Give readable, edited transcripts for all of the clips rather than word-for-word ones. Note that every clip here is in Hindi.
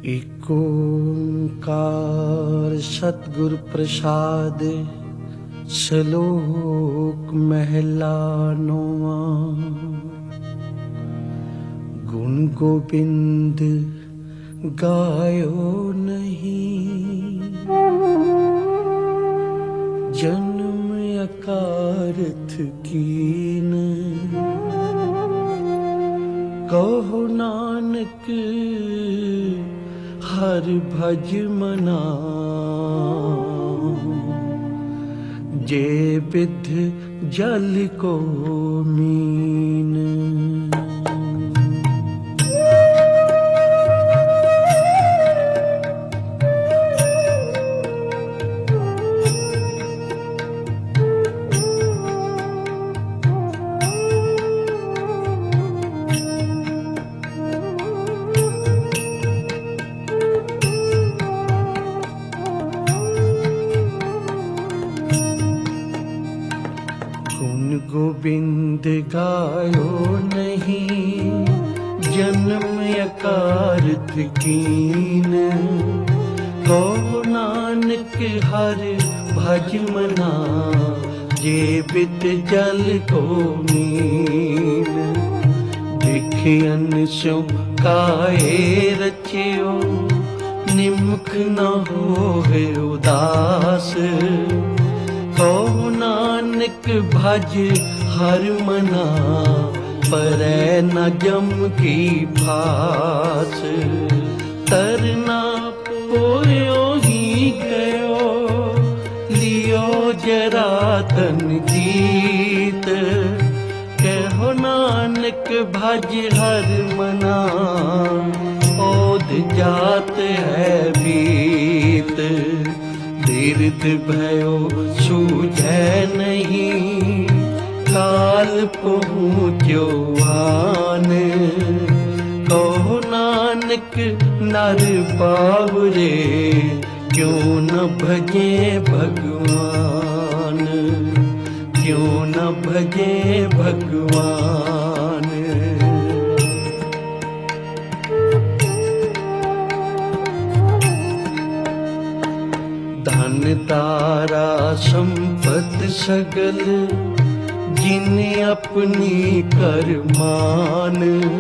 एक ओंकार सतगुर प्रसाद श्लोक महला नौवा। गुण गोबिंद गायो नहीं, जन्म अकारथ कीन। कहो नानक हर भज मना, जे बिध जल को मीन। गोविंद गायो नहीं, जन्म अकारथ कीन। कहो नानक हर भज मना, जे बित जल को मीन। देखियन सो काहे रचियो, निमुख न होए उदास। कहो नानक भज हर मना, परै न जम की फास। तरना पोयो ही गयो, लियो जरा तन जीत। कहो नानक भज हर मना, ओध जात है बीत। तीर्थ भयो सूझै नहीं, काल पहुँचो आन। कहो नानक नर बावरे, क्यों न भजे भगवान। क्यों न भजे भगवान। धन तारा संपत सगल, जिन्हें अपनी कर मान।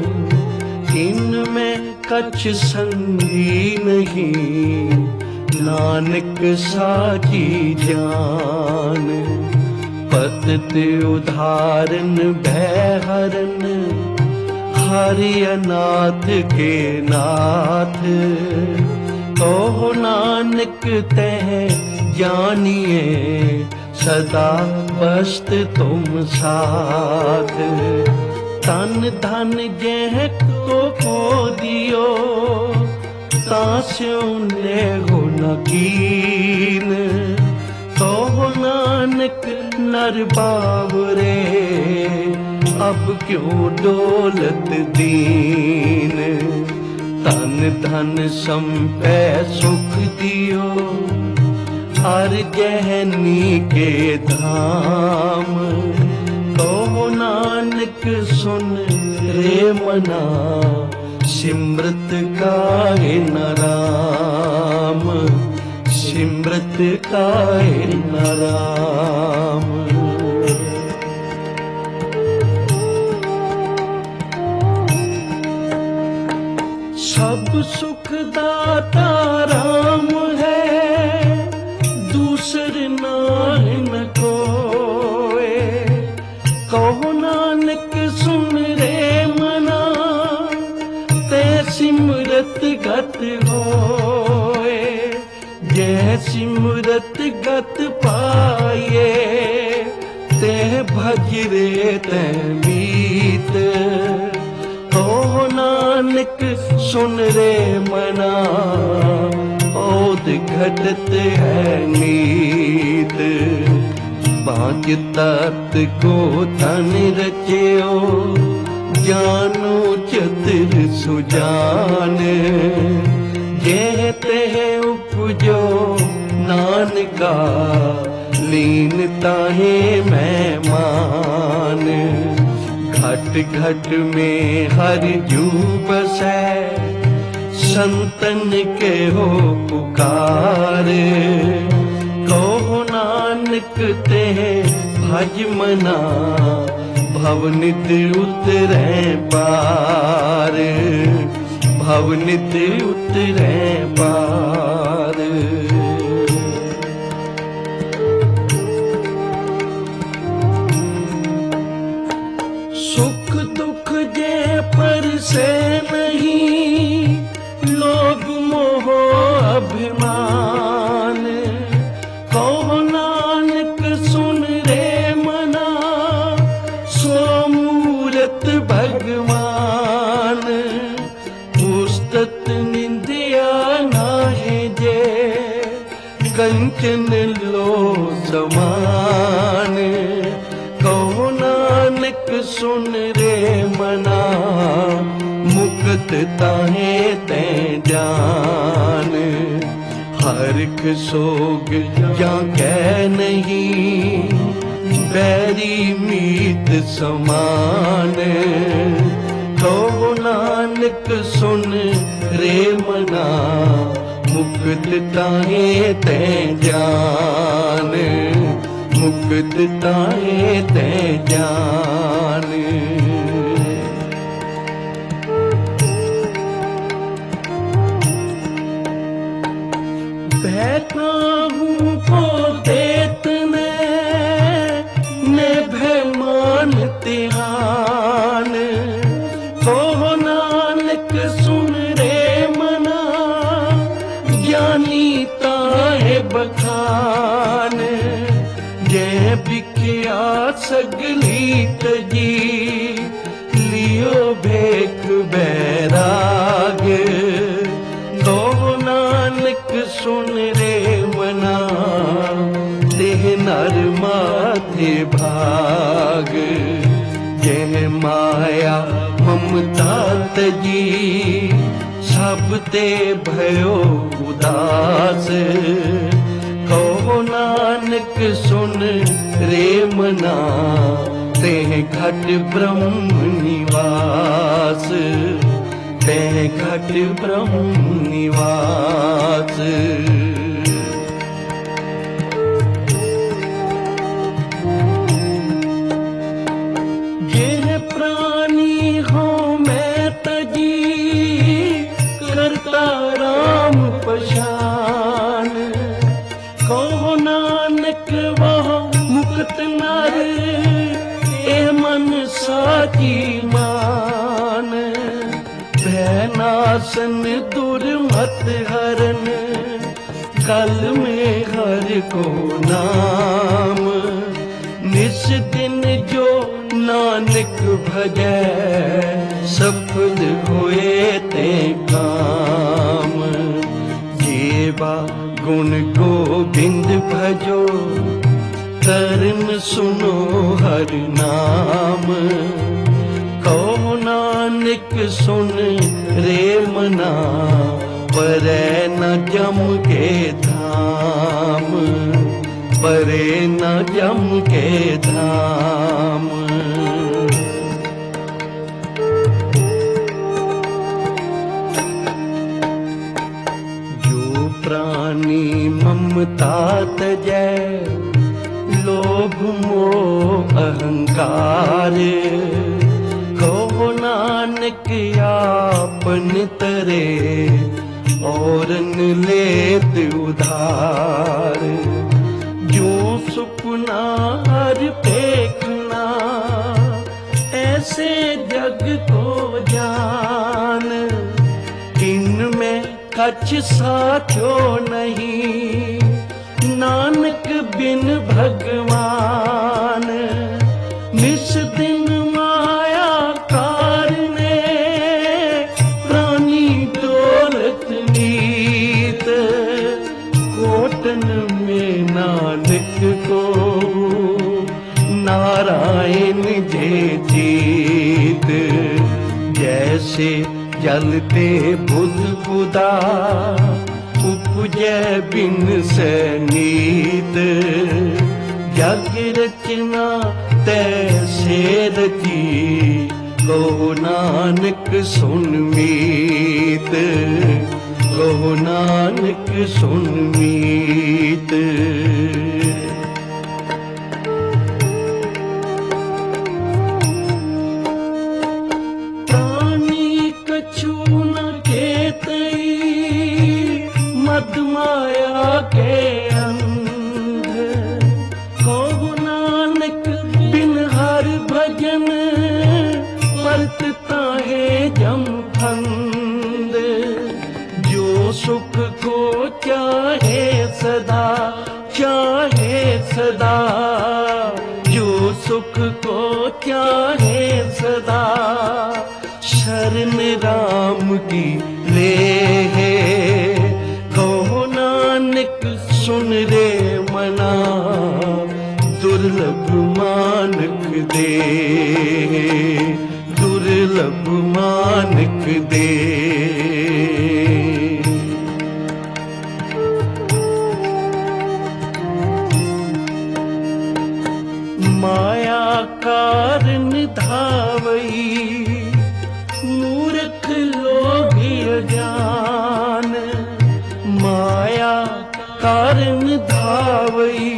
इनमें कछ संगी नहीं, नानक साची जान। पतत उदाहरण भयहरन, हरि अनाथ के नाथ। कहो नानक तह जानिए, सदा बस्त तुम साथ। तन धन जह को दियो, तास्यों ले हो न कीन। कहो नानक नर बावरे, अब क्यों डोलत दीन। तन धन संपै सुख दियो, हर गहनी के धाम। कहो नानक सुन रे मना, सिमरत काहे न राम। सिमरत काहे न राम। सब सुख दाता राम है, दूसर नाम न कोय। कहो नानक सुन रे मना, ते सिमरत गत होए। जय सिमरत गत पाए, ते भज रे ते मीत। कहो नानक सुन रे मना, ओद घटत है नीत। बांझ तत को धन रचियो, जानो चतुर सुजान। जे तेह उपजो नानका, लीन ताहे मेहमान। घट घट में हर जू बसै, संतन के हो पुकारे, कहो नानक ते भज मना, भवनित उतरे पार, भवनित उतरे पार। सुख दुख जे पर से नहीं, लोभ मोह अभिमान, कहो नानक सुन रे मना, सो मूरत भगवान। पुस्तत निंदिया नाहे जे, कंचन लो समान, कहो नानक सुन रे मना, मुक्त ताहे ते जान। हरख सोग या कह नहीं, बैरी मीत समान, कहो नानक सुन रे मना, मुक्त ताहे ते जान, मुक्त ताहे ते जान। बैठा हूँ को देत ने भयमान तिहान, कहो नानक सुन रे मना, ज्ञानी ताहे बखान। जय बिखिया सगली तजी, लियो भेख बैराग, कहो नानक सुन रे मना, देह नर माथे भाग। जय माया ममता तजी, सब ते भयो उदास, कहो नानक सुन रे मना, तेह घट ब्रह्म निवास, तेह घट ब्रह्म निवास। जिन प्राणी हो मैं तजी, करता राम पशान, कहो नानक वह मुक्त नर, ए मन साची मान। भैनासन दुर्मत हरन, कल में हर को नाम। निस दिन जो नानक भजै, सफल होए ते काम। जेवा गुण गोविंद भजो, करन सुनो हर नाम। कहो नानक सुन रे मना, परै न जम के धाम, परे न जम के धाम। जो प्राणी ममता तजै, लोभ मोह अहंकार, कहो नानक आपन तरे, औरन लेत उधार। जो सुपना हर देखना, ऐसे जग को जान। इनमें कछ साचो नहीं, नानक बिन भगवान। निस दिन माया कारने, प्राणी दौलत नीत। कोटन में नानक को, नारायण जे जीत। जैसे जलते बुध बुदा, उपजै बिन से नीत। जग रचना तैसे रची, कहो नानक सुन मीत, कहो नानक सुन मीत। प्राणी कछु न केतई, मद माया के अंध। कहो नानक बिन हर भजन, परत ताहे जम फंद। जो सुख को चाहे सदा, चाहे सदा, जो सुख को चाहे सदा, शरण राम की ले है। कहो नानक सुन रे मना, दुर्लभ मानक दे, दुर्लभ मानक दे। माया कारण धावई, मूर्ख लोग अजान। माया कारण धावई,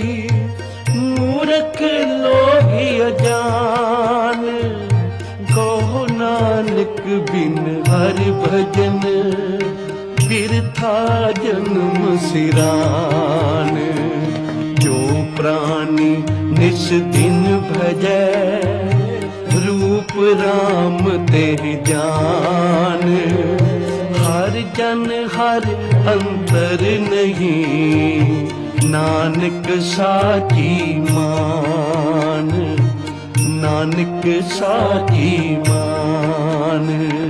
मूर्ख लोग अजान। कहो नानक बिन हर भजन, बिरथा जन्म सिरान। जो प्राणी निस दिन भजै, रूप राम ते जान। हर जन हर अंतर नहीं, नानक साची मान, नानक साची मान।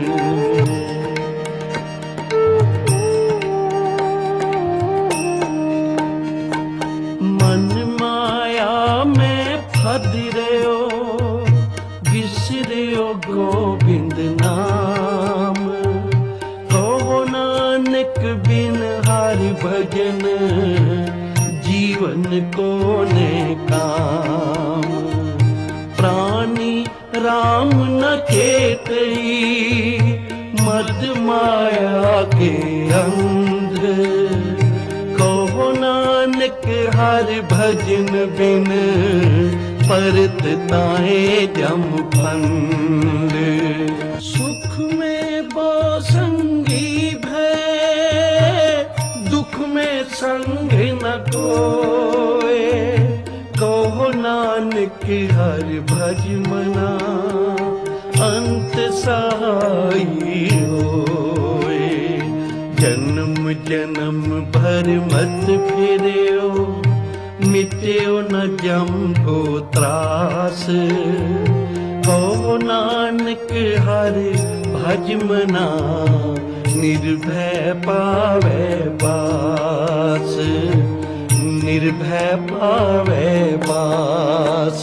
मन माया में फद रहो, बिसरो गोविंद नाम। कहो नानक बिन हर भजन, जीवन को ने काम। प्राणी राम न केतई, मद माया के अंध। कहो नानक हर भजन बिन, परत ताहे जम फंद। सुख में बो संगी भय, दुख में संग न कोय। कहो नानक हर भज मना, अंत सहाई होए। जन्म जन्म भर मत फिर्यो, मिट्यो न जम को त्रास। कहो नानक हर भज मना, निर्भय पावे बास, निर्भय पावे बास।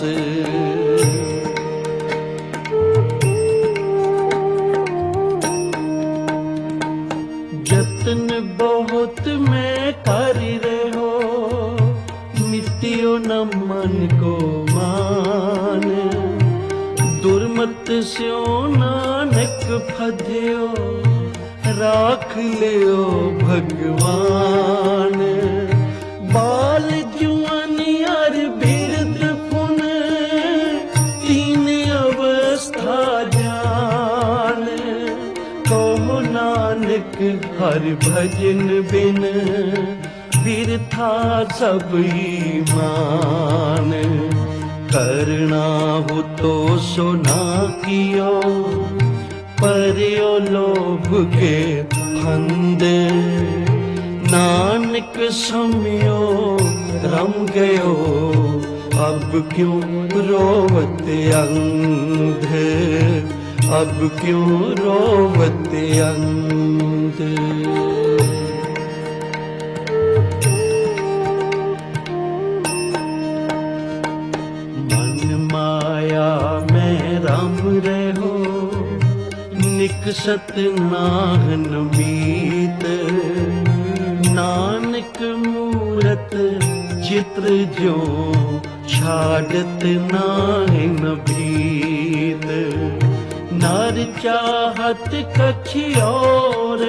जतन बहुत मैं कर रहो, मिट्टियो न मन को मान। दुर्मत स्यो नानक फध्यो, राख लियो भगवान। बाल जुआनी अर बिरद पुन, तीन अवस्था जान। कहो नानक हर भजन बिन, बिरथा सब ईमान। करना हो तो सुना कियो, पर्यो लोभ के फंद। नानक सम्यो रम गयो, अब क्यों रोवत अंध, अब क्यों रोवत अंध। मन माया में राम रहो, निकसत नाहन मीत। नानक मूरत चित्र जो, छाड़त नाहन भीत। चाहत कछि और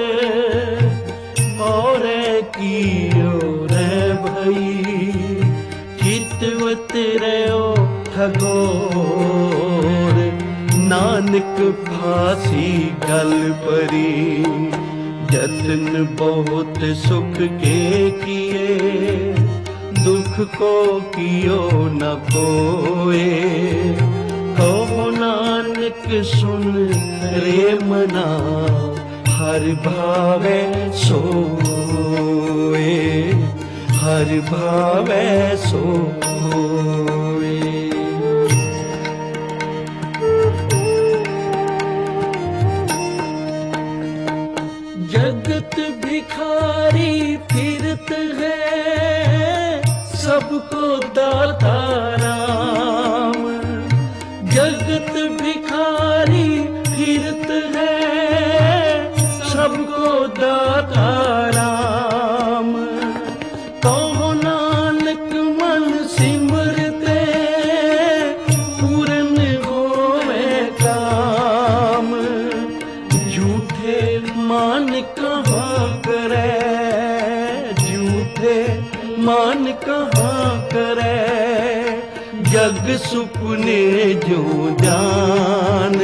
कियो रे भई चितवत रहो ठगोर नानक फांसी गल परी जतन बहुत सुख के किए दुख को कियो न कोए कहो नानक सुन रे मना हर भावे सोए हर भावे सोए। जगत भिखारी फिरत है सबको दाता राम जगत भिखारी फिरत है सबको दाता राम कहो नानक मन सिमरते पूरन होवे काम झूठे मान कहाँ करे झूठे मान कहाँ करे जग सुपने जो जान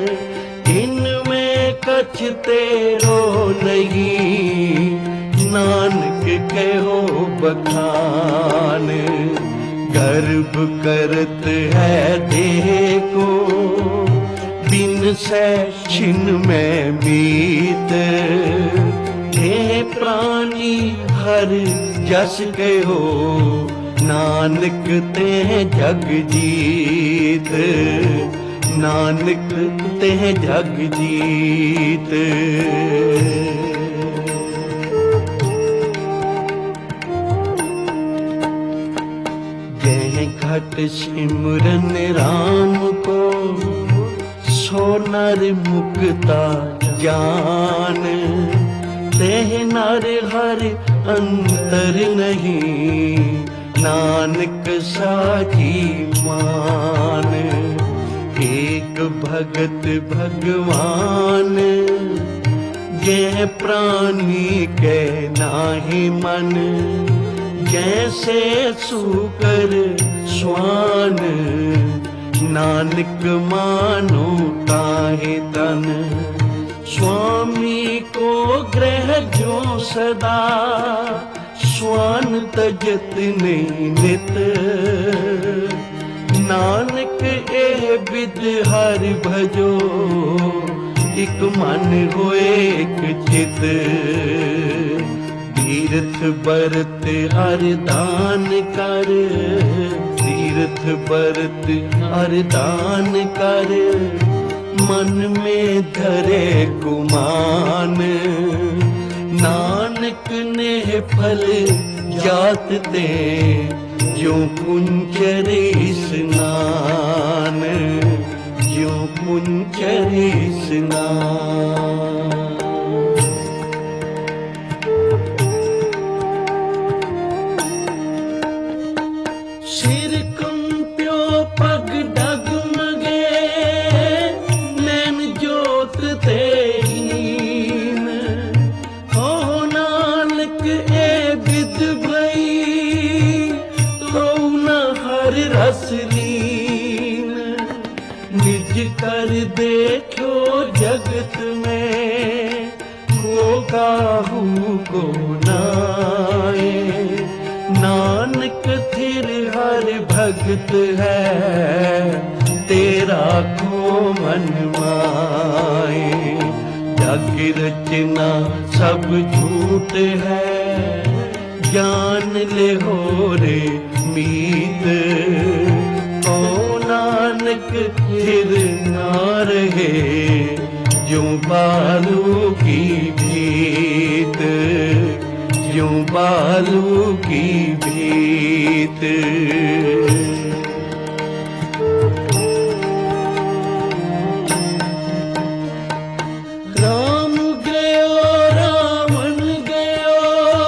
इनमें कछ तेरो नहीं नानक कहो बखान गर्भ करत है देह को बिन से छिन में मीत हे प्राणी हर जस कहो नानक ते जग जीत नानक ते जग जीत। जय घट सिमरन राम को सो नर मुक्ता जान तेह नर हर अंतर नहीं नानक साची मान एक भगत भगवान जय प्राणी के नाहि मन जैसे सूकर स्वान नानक मानो ताहे तन स्वामी को ग्रह जो सदा स्वान तजत नहीं नित नानक ए विद हर भजो एक मन होए एक चित तीर्थ बरत हर दान कर तीर्थ बरत हर दान कर मन में धरे गुमान नानक ने फल जात दे जो पुंचरी स्नान जो पुंचरी स्नान। सिर कंप्यो पग डगमगे नैन जोत तेहीन हो नानक ए विद भई तो न हर रस लीन निज कर देखो जगत में को काहू को नाए नानक थिर हर भगत है तेरा को मन माए जग रचना सब झूठ है जान ले हो रे मीत ओ नानक थिर ना रहे जो बालू की भीत जो बालू की भीत। राम गयो रावण गयो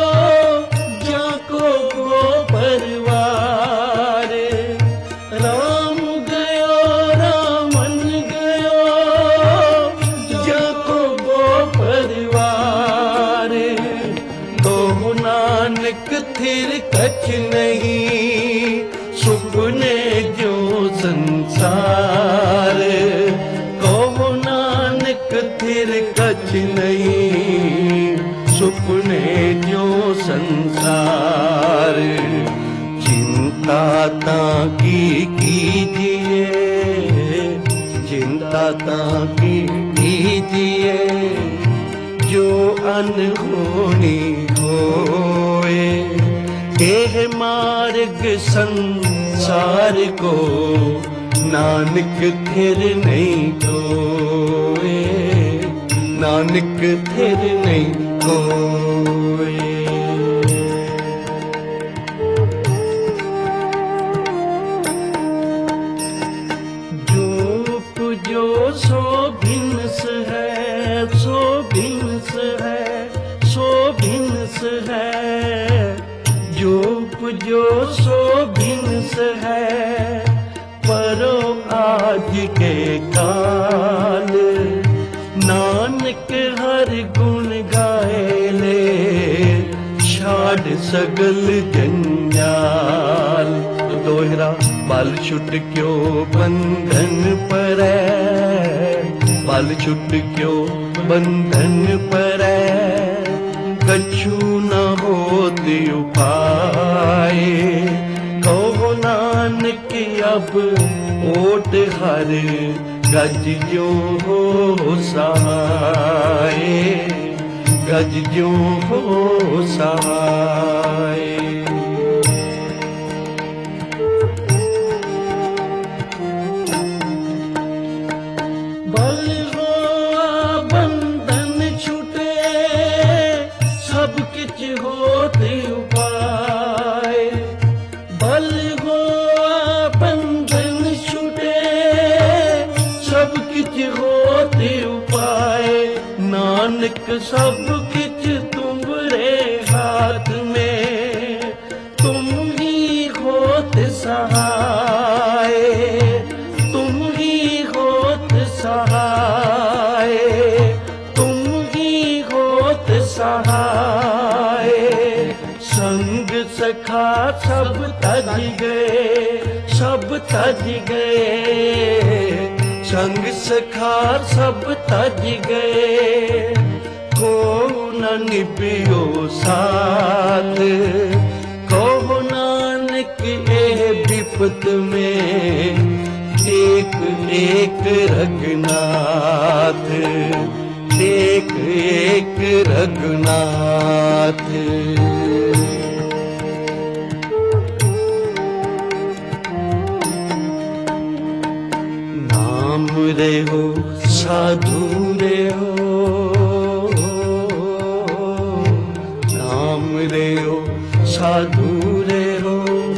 जाको को परिवार राम गयो रावण गयो खातिर कछ नहीं, सुपने जो संसार, कहो नानक फिर कछ नहीं, सुपने जो संसार। चिंता ताकी कीजिए, चिंता ताकी कीजिए, जो अनहोनी होए। एह मार्ग संसार को नानक थिर नहीं कोए, नानक थिर नहीं कोए। जो सो भिन्स है, सो भिन्स है, सो भिन्स है, जो पुजो सो भिन्स है। परो आज के काल, नानक हर गुण गाए ले, छाड़ सगल जंजाल। तो दोहरा बाल छुट क्यों बंधन परै, बाल छुट क्यों बंधन परै। कछु न होत उपाय, कहो नानक अब ओट हर, गज जो हो सहाय, गज जो हो सहाय। होत उपाय, बल हो बंधन छूटे, सब किछ होत उपाय। नानक सब किछ तुम्हारे हाथ में, तुम ही होत सहाय, तुम ही होत सहाय, तुम ही होत सहाय। संग सखा सब तज गए, सब तज गए, संग सखा सब तज गए। को न निभियो साथ, कहो नानक ए विपत में, एक एक रघुनाथ, एक एक रघुनाथ। नाम रे हो साधु रे हो, नाम रे हो साधु रे हो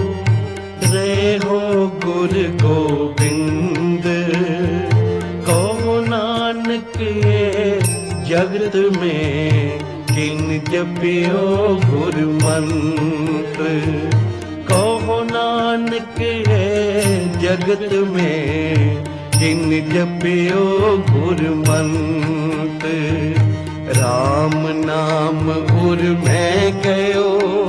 गुरु गोविंद। कहो नानक जगत में किन जपियो गुरु मंत्र। कहो नानक जगत में किन जपियो गुरु मंत्र। राम नाम उर मैं गयो,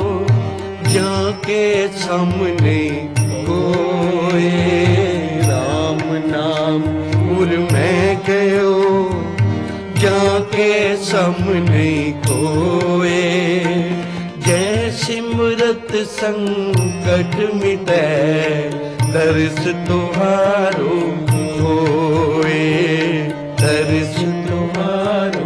जाके सामने कोए। राम नाम उर मैं गयो, जाके सामने कोए। जय सिमरत संकट मिटै, दर्श तुम्हारो होए। दर्श तुम्हारो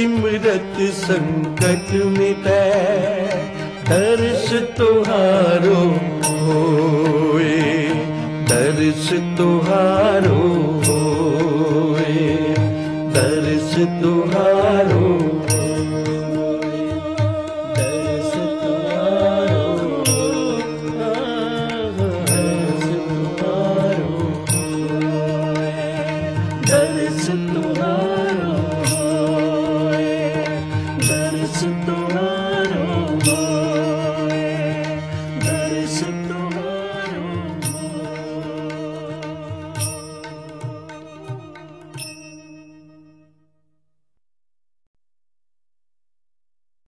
सिमरत संकट मिटै, दर्श तुहारो होए, दर्श तुहारो होए, दर्श तुहारो होए, दर्श तुहारो होए, दर्श तुहारो होए, दर्श तुहारो होए, दर्श तुहारो